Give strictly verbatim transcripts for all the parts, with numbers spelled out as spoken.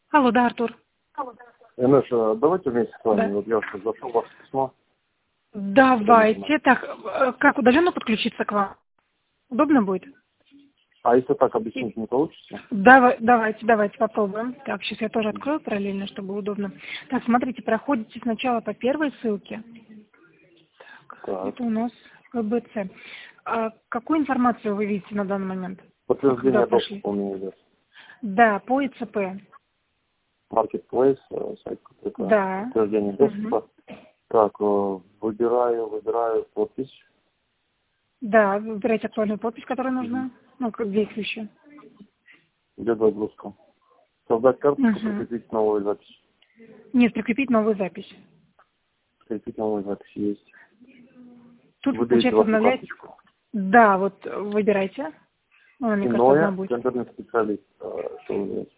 Алло, да, Артур. Инесса, давайте вместе с вами. Да. Вот я уже зашел в ваше письмо. Давайте. Так, э, как удаленно подключиться к вам? Удобно будет? А если так объяснить, не получится? Давай, давайте, давайте попробуем. Так, сейчас я тоже открою параллельно, чтобы удобно. Так, смотрите, проходите сначала по первой ссылке. Так. Это у нас КБЦ. А какую информацию вы видите на данный момент? Подтверждение Куда пошли? доступа у меня идет. Да, по ИЦП. Marketplace, э, сайт какой-то. Да. Подтверждение доступа. Мгм. Так, э, выбираю, выбираю подпись. Да, выбирайте актуальную подпись, которая нужна. Ну, как действующая. Идет загрузка. Создать карточку, Мгм. прикрепить новую запись. Нет, прикрепить новую запись. Прикрепить новую запись есть. Тут, Выберите получается, вашу обновлять. карточку. Да, вот выбирайте. Ну, мне кажется, одна Иное, будет. тендерный специалист. э, Что выбрать?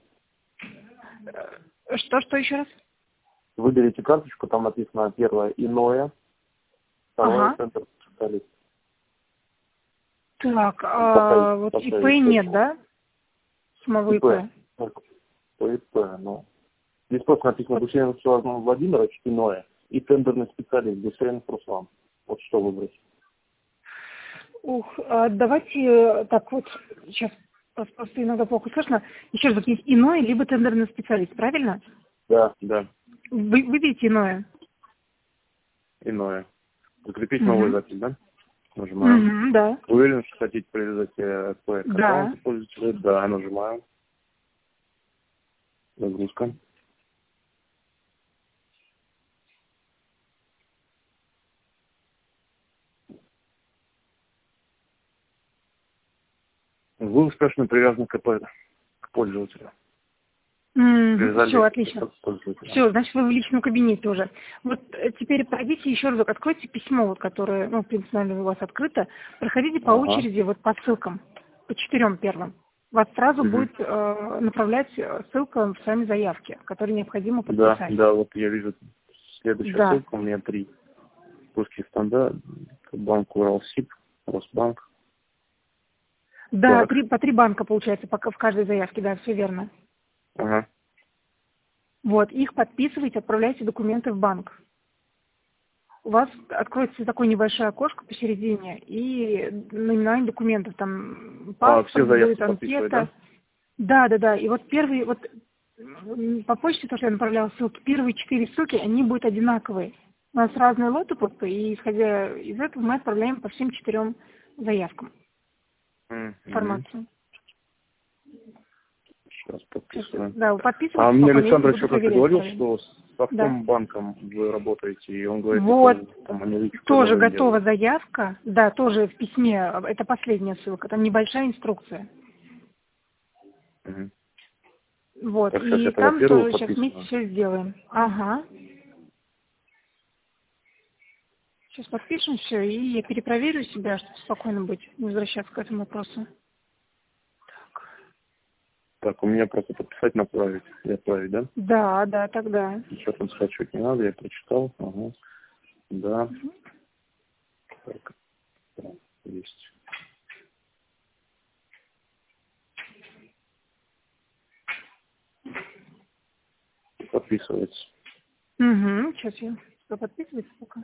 Э, Что, что еще раз? Выберите карточку, там написано первое иное, второе Ага. тендерный специалист. Так, И а, поставить, вот ИП поставить нет, точку. да? Самого ИП. ИП. Ну, по ИП, ну. Здесь просто написано Гусейнов Владимирович, иное, и тендерный специалист Гусейнов Руслан. Вот что выбрать. Ух, а давайте э, так вот, сейчас просто просто иногда плохо слышно. Еще раз, вот есть иное, либо тендерный специалист, правильно? Да, да, Вы выберите иное. иное. Закрепить новую Угу. запись, да? Нажимаем. Угу, да. Уверен, что хотите привязать э, к Да. аккаунту пользователя? Да, нажимаем. Загрузка. Вы успешно привязаны к, АП к пользователю. Привязали Все, отлично. к пользователю. Все, значит, вы в личном кабинете уже. Вот э, теперь пройдите еще разок, откройте письмо, вот, которое, ну, в принципе, наверное, у вас открыто. Проходите по Ага. очереди вот по ссылкам, по четырем первым. Вас сразу Мгм. будет э, направлять э, ссылка в сами заявки, которые необходимо Да, подписать. да, вот я вижу следующая Да. ссылка, у меня три. Русский стандарт, банк Уралсиб, Росбанк. Да, Так, три, по три банка получается пока в каждой заявке, да, все верно. ага. Вот, их подписывайте, отправляйте документы в банк. У вас откроется такое небольшое окошко посередине и наименование документов, там А, все паспорт будет, заявки подписывать, да? анкета. Да, да, да. И вот первые, вот м, по почте, то, что я направляла ссылки, первые четыре ссылки, они будут одинаковые. У нас разные лоты просто, и исходя из этого мы отправляем по всем четырем заявкам Мгм. информацию. Сейчас Сейчас, подписываем. да, вы А подписывайтесь, мне спокойно, я Александр буду еще как-то проверять говорил, правильно. что с Да. Совкомбанком вы работаете, и он говорит, Вот, это там аналитику тоже предложение готова делают. заявка, да, тоже в письме, это последняя ссылка, там небольшая инструкция. Мгм. Вот, Так, сейчас я и тогда там первую тоже сейчас вместе подписываю. все сделаем. Ага. Сейчас подпишем все, и я перепроверю себя, чтобы спокойно быть, не возвращаться к этому вопросу. Так, у меня просто подписать, направить. И отправить, да? Да, да, тогда. Ничего там скачивать не надо, я прочитал. Ага. Да. Так, да, есть. Подписывается. Угу, сейчас я что подписываюсь пока.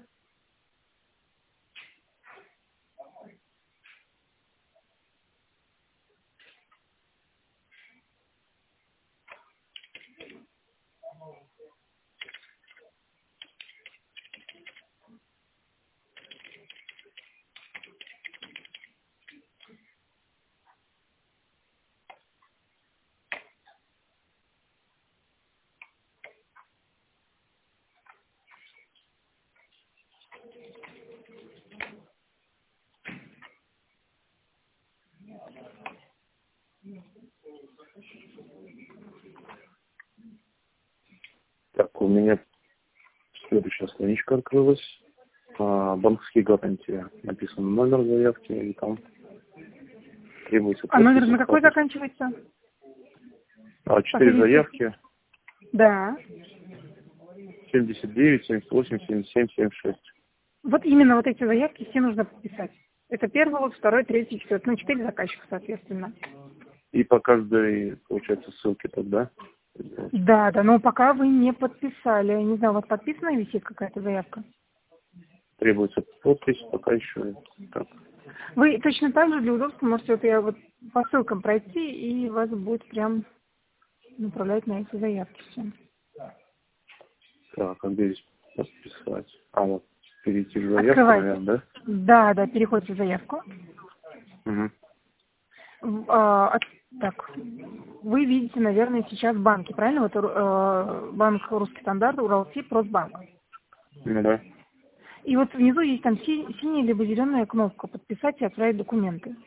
Так, у меня следующая страничка открылась. А, банковские гарантии. Написан номер заявки, и там требуется А подпись. номер на какой статус. заканчивается? А, четыре Последний цифр. заявки. Да. семьдесят девять, семьдесят восемь, семьдесят семь, семьдесят шесть. Вот именно вот эти заявки все нужно подписать. Это первый лот, второй, третий, четвертый. Ну, четыре заказчика, соответственно. И по каждой, получается, ссылке тогда. Да, да, но пока вы не подписали. Не знаю, у вас подписана висит какая-то заявка? Требуется подпись, пока еще так. Вы точно так же для удобства можете вот я вот по ссылкам пройти, и вас будет прям направлять на эти заявки все. Так, а где здесь подписать? А, вот, перейти в заявку, Открывайте. наверное, да? Да, да, переходите в заявку. Угу. В- а, от- так, вы видите, наверное, сейчас банки, правильно? Вот э, банк Русский стандарт, Уралсиб, Росбанк. Ну да. И вот внизу есть там си- синяя либо зеленая кнопка «Подписать и отправить документы».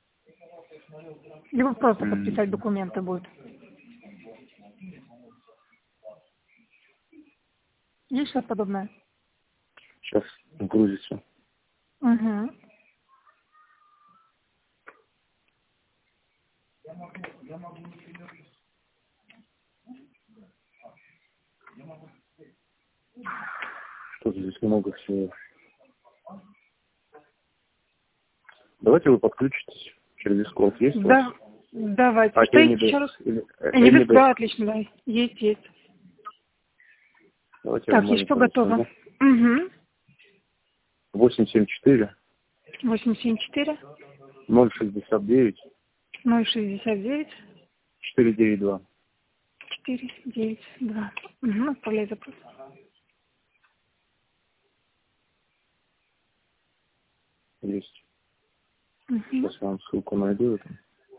Либо просто подписать М, документы будет. Есть что-то подобное? Сейчас грузится. Угу. Что-то здесь много всего. Давайте вы подключитесь через Discord. Есть у вас? Да, давайте. А, Что еще Эмидес. раз? Или Энидес, Эмидес. да, отлично, да. Есть, есть. Давайте я вам Так, есть все монитор готово. расскажу. Угу. восемь семь четыре восемь семь четыре ноль шестьдесят девять ноль шестьдесят девять четыре девять два. четыре девять два. Угу, отправляй запрос. Есть. Угу. Сейчас я вам ссылку найду. Это.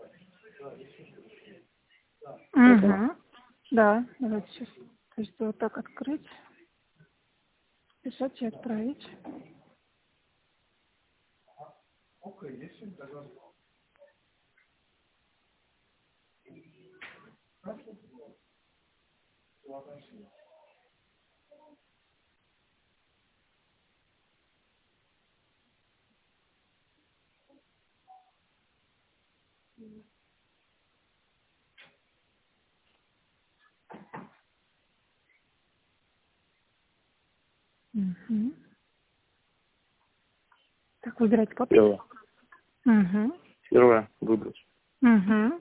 Вот она. Угу. Да, давайте сейчас. То есть вот так открыть, писать и отправить. Угу. Так, выбирайте подпись. Первое. Угу. Первое. Выбрать. Угу.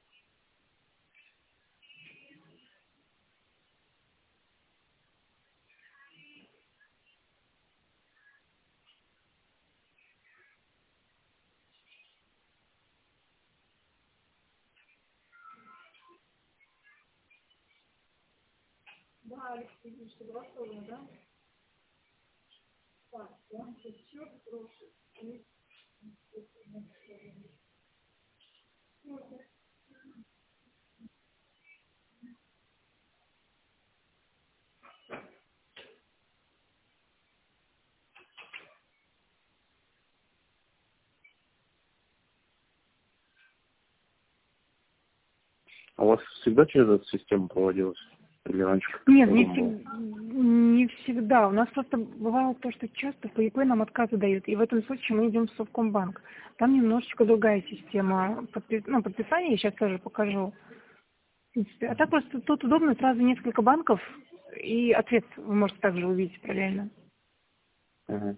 А у вас всегда через эту систему проводилось? Или раньше как-то Нет, не, по-другому было? всег- не всегда. У нас просто бывало то, что часто по ИП нам отказы дают. И в этом случае мы идем в Совкомбанк. Там немножечко другая система подпи- ну, подписания. Я сейчас тоже покажу. В принципе. А так просто тут удобно сразу несколько банков. И ответ вы можете также увидеть параллельно. Ага.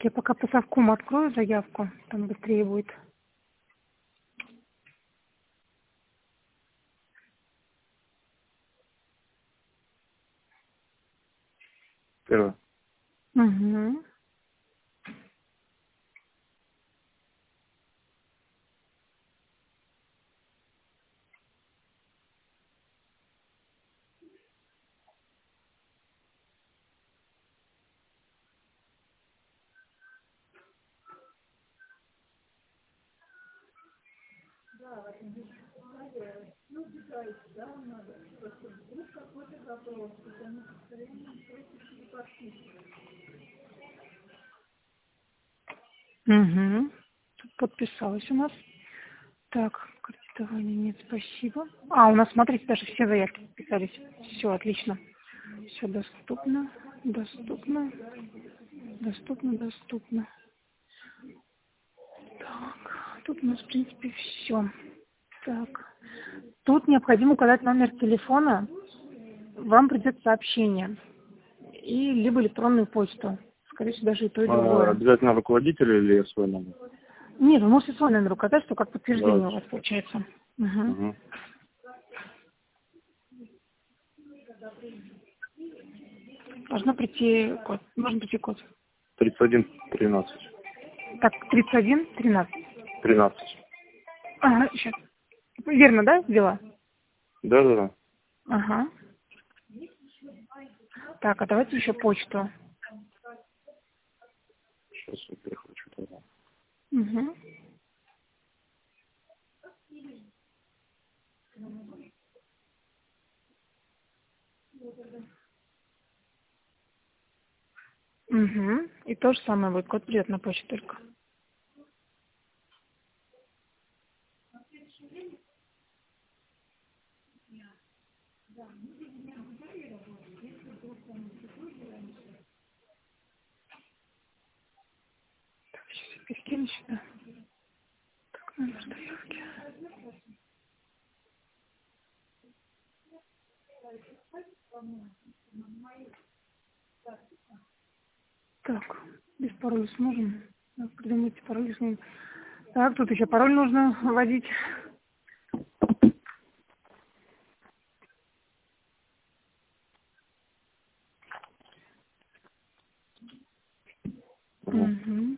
Я пока по совкому открою заявку, там быстрее будет. Первое. Угу. Угу. Подписалась у нас. Так, кредитование нет, спасибо. А, у нас, смотрите, даже все заявки подписались. Все, отлично. Все доступно, доступно, доступно, доступно. Так, тут у нас, в принципе, все. Так, тут необходимо указать номер телефона. Вам придет сообщение. И либо электронную почту. Скорее всего, даже и то, и другое. А, обязательно руководитель или свой номер? Нет, вы можете свой номер указать, что как подтверждение Давайте. у вас получается. Угу. Угу. Должна прийти код. Можно прийти код. тридцать один тринадцать. Так, тридцать один тринадцать. тринадцать. Ага, сейчас. Верно, да, сделала? Да, да, да. Ага. Так, а давайте еще почту. Сейчас я перехвачу тогда. Угу. Угу. И то же самое будет. Код придет на почту только. Так, сейчас я перекину сюда. Так, номер заявки. Так, без пароля сможем? Так, придумайте пароль с ним. Так, тут еще пароль нужно вводить. Угу. Угу.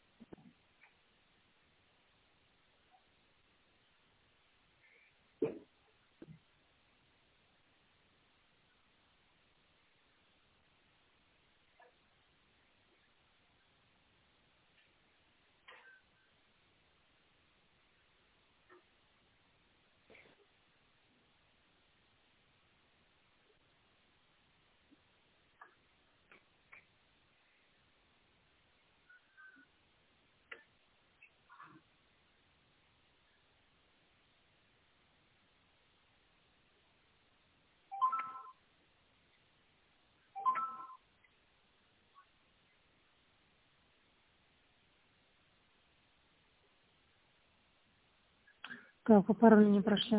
Так, по паролю не прошли.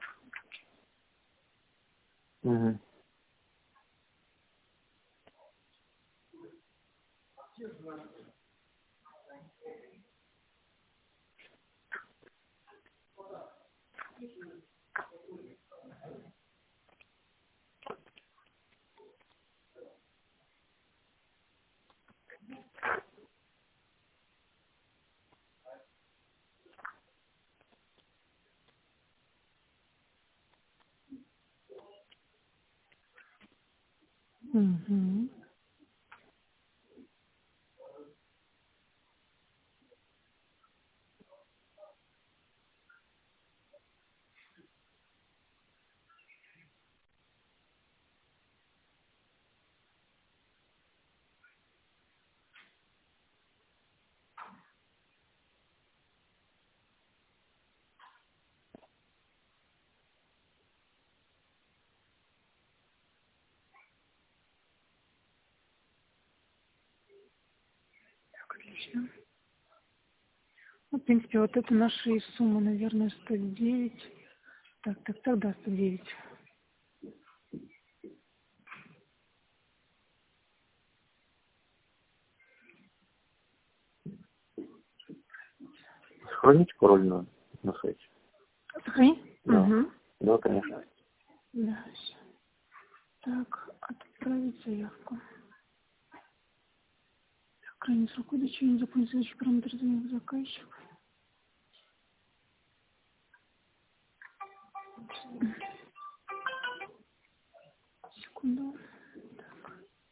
Угу. Угу. Так, отлично. Ну, в принципе, вот это наши суммы, наверное, сто девять. Так, так, так, да, сто девять. сохраните пароль на, на сайте. Сохранить? Да. Угу. Да, конечно. Да, всё. Так, отправить заявку. Крайний срок выдачи, не заполнить следующий параметр заявки заказчика. Секунду. Так.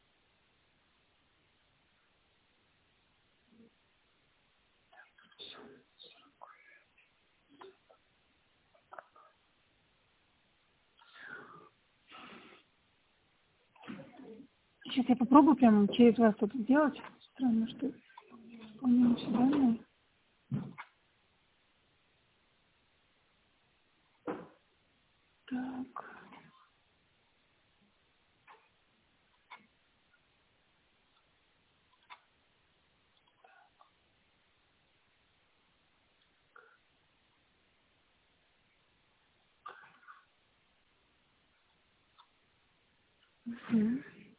Всё. Сейчас я попробую прямо через вас это сделать. Странно, что исполняем все данные. Так. Угу.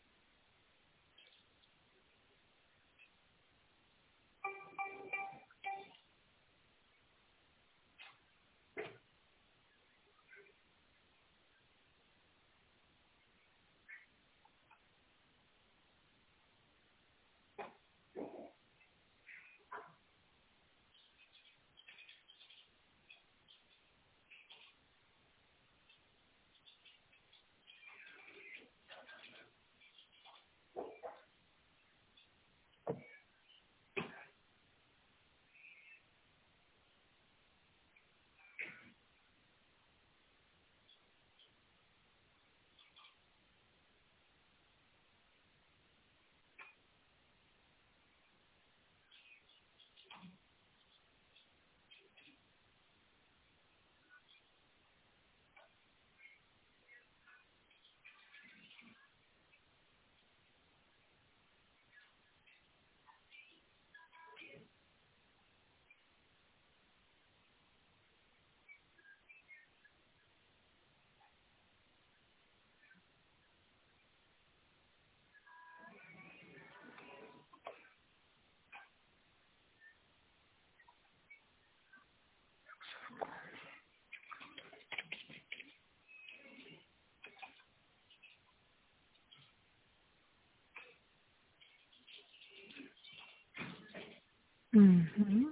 Угу.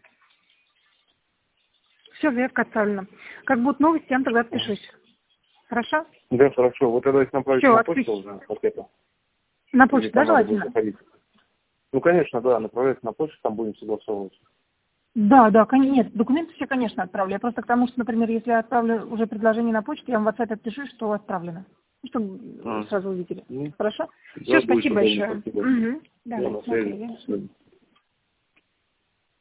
Все, заявка отправлена. Как будут новости, я вам тогда отпишусь. Хорошо? Да, хорошо. Вот тогда если направить Всё, на отпись. почту уже, вот это. На почту, да, Или там надо будет желательно? заходить? Ну, конечно, да, направляйте на почту, там будем согласовывать. Да, да, кон- нет, документы все, конечно, отправлю. Я просто к тому, что, например, если я отправлю уже предложение на почту, я вам в WhatsApp отпишу, что отправлено. Ну, чтобы А. сразу увидели. Ну, Хорошо? да, Все, будет спасибо удобно, большое. спасибо. Угу. Да, Да, на смотрели. связи. До свидания.